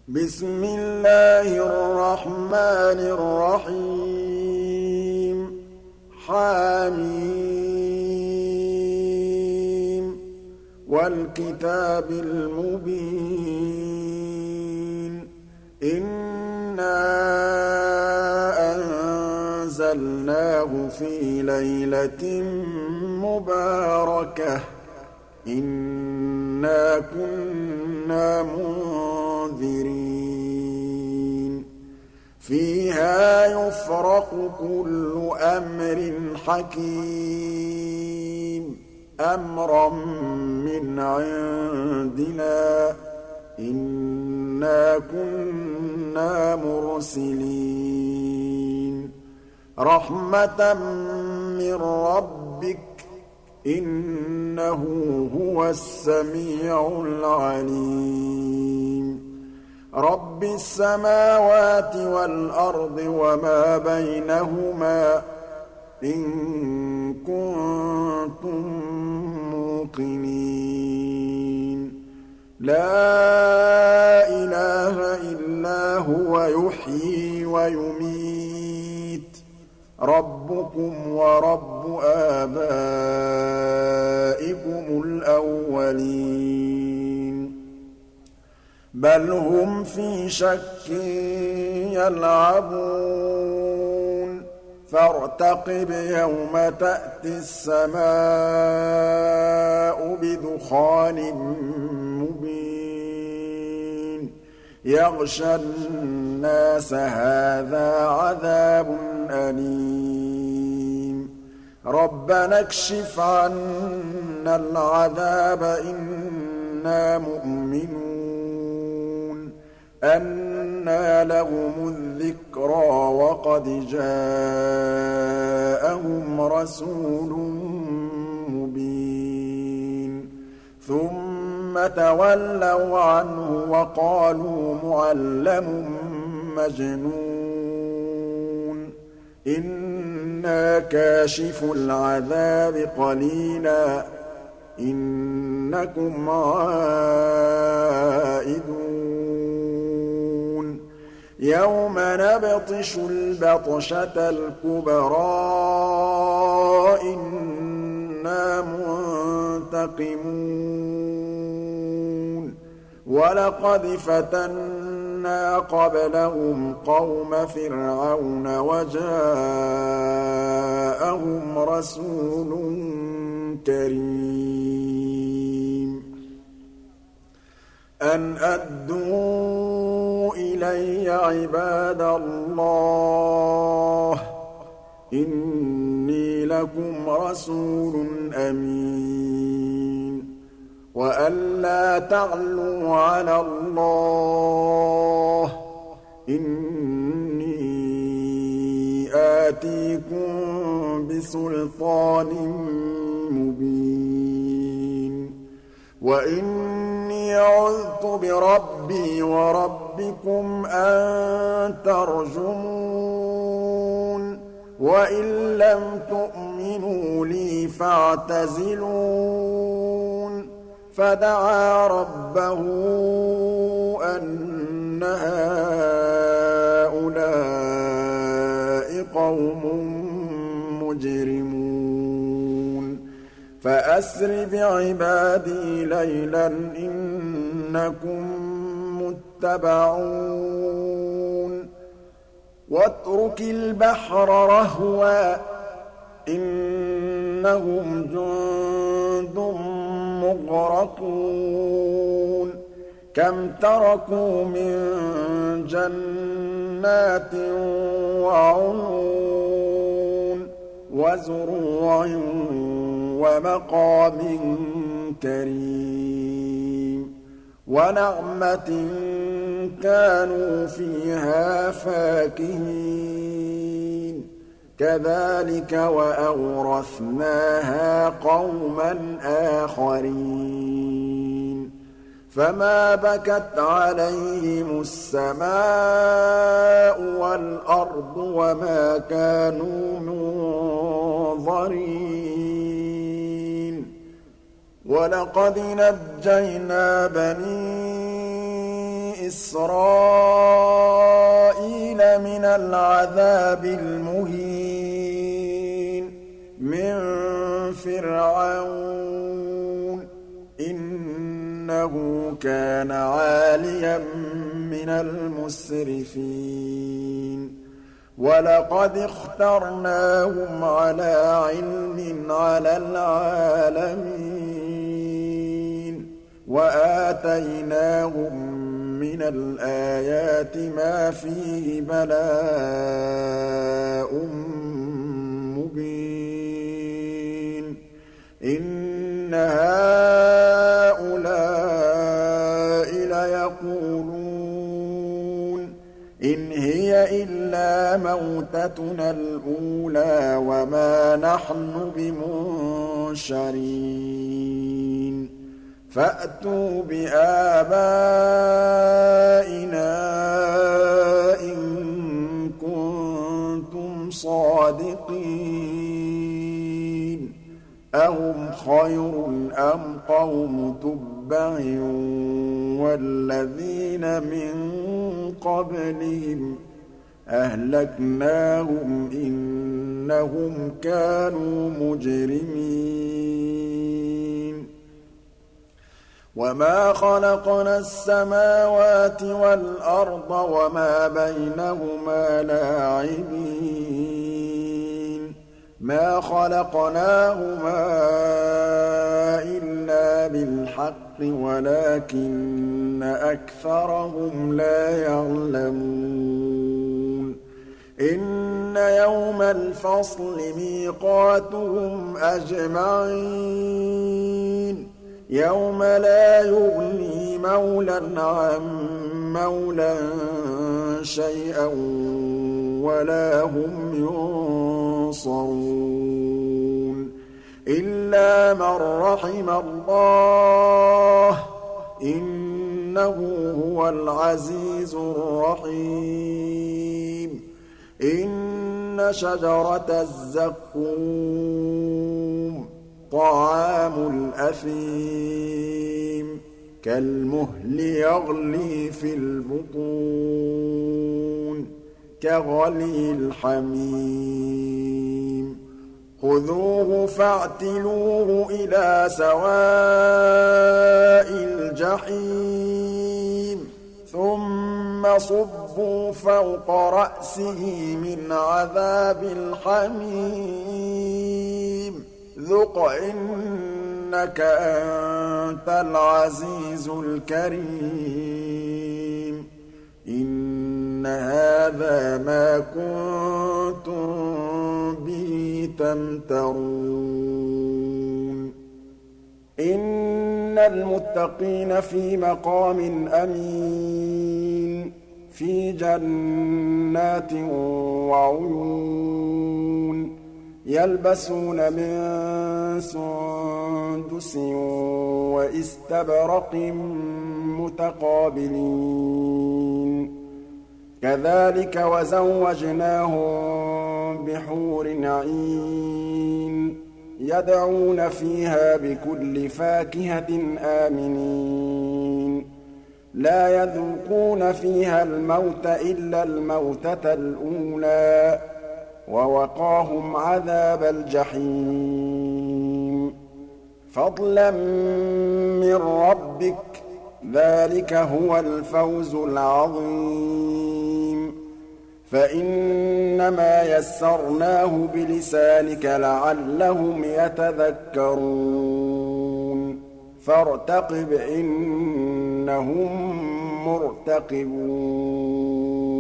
بسم الله الرحمن الرحيم حم والكتاب المبين إنا أنزلناه في ليلة مباركة إنا كنا منذرين فيها يفرق كل أمر حكيم أمرا من عندنا إنا كنا مرسلين رحمة من ربك إنه هو السميع العليم رب السماوات والأرض وما بينهما إن كنتم موقنين لا إله إلا هو يحيي ويميت ربكم ورب آبائكم الأولين بل هم في شك يلعبون فارتقب يوم تأتي السماء بدخان مبين يغشى الناس هذا عذاب أليم ربنا اكشف عنا العذاب إنا مؤمنون أنى لهم الذكرى وقد جاءهم رسول مبين ثم تولوا عنه وقالوا معلم مجنون إنا كاشف العذاب قليلا إنكم عائدون يوم نبطش البطشة الكبرى إنا منتقمون ولقد فتنا قبلهم قوم فرعون وجاءهم رسول كريم أن أدوا إلي عباد الله إني لكم رسول أمين وأن لا تعلوا على الله إني آتيكم بسلطان مبين وإني عذت بربي وربكم أن ترجمون وإن لم تؤمنوا لي فاعتزلون فدعا ربه أن هؤلاء قوم مجرمون فأسر بعبادي ليلا إنكم متبعون واترك البحر رهوا إنهم جند مغرقون كم تركوا من جنات وعيون وزروع ومقام كريم ونعمة كانوا فيها فاكهين كذلك وأورثناها قوما آخرين فما بكت عليهم السماء والأرض وما كانوا منظرين ولقد نجينا بني إسرائيل من العذاب المهين من فرعون إنه كان عاليا من المسرفين ولقد اخترناهم على علم على العالمين وآتيناهم من الآيات ما فيه بلاء مبين إن هؤلاء ليقولون إن هي إلا موتتنا الأولى وما نحن بمنشرين فأتوا بآبائنا إن كنتم صادقين أهم خير أم قوم تبع والذين من قبلهم أهلكناهم إنهم كانوا مجرمين وما خلقنا السماوات والأرض وما بينهما لاعبين ما خلقناهما إلا بالحق ولكن أكثرهم لا يعلمون إن يوم الفصل ميقاتهم أجمعين يوم لا يغني مولى عن مولى شيئا ولا هم ينصرون إلا من رحم الله إنه هو العزيز الرحيم إن شجرة الزقوم طعام الأثيم كالمهل يغلي في البطون كغلي الحميم خذوه فاعتلوه إلى سواء الجحيم ثم صبوا فوق رأسه من عذاب الحميم ذق إنك أنت العزيز الكريم إن هذا ما كنتم به تمترون إن المتقين في مقام أمين في جنات وعيون يلبسون من سندس وإستبرق متقابلين كذلك وزوجناهم بحور عين يدعون فيها بكل فاكهة آمنين لا يذوقون فيها الموت إلا الموتة الأولى ووقاهم عذاب الجحيم فضلا من ربك ذلك هو الفوز العظيم فإنما يسرناه بلسانك لعلهم يتذكرون فارتقب إنهم مرتقبون